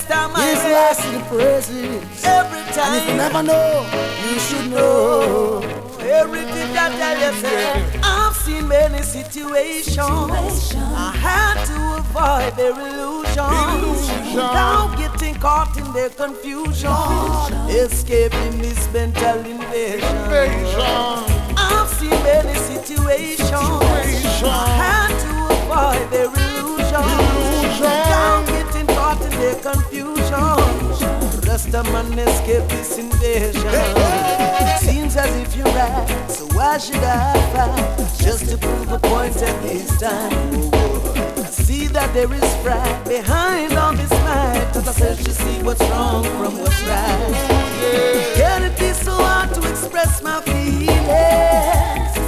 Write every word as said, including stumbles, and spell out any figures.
time I His last in the praises. every time. And if you never know, you should know. Everything I tell you, say, I've seen many situations. I had to avoid their illusion without getting caught in their confusion, escaping this mental invasion. I've seen many situations. I had to avoid their illusion without getting caught in their confusion. Rest of man escape this invasion. Seems as if you're right, so why should I fight just to prove a point at this time? I see that there is pride behind all this might, as I search to see what's wrong from what's right. Can it be so hard to express my feelings?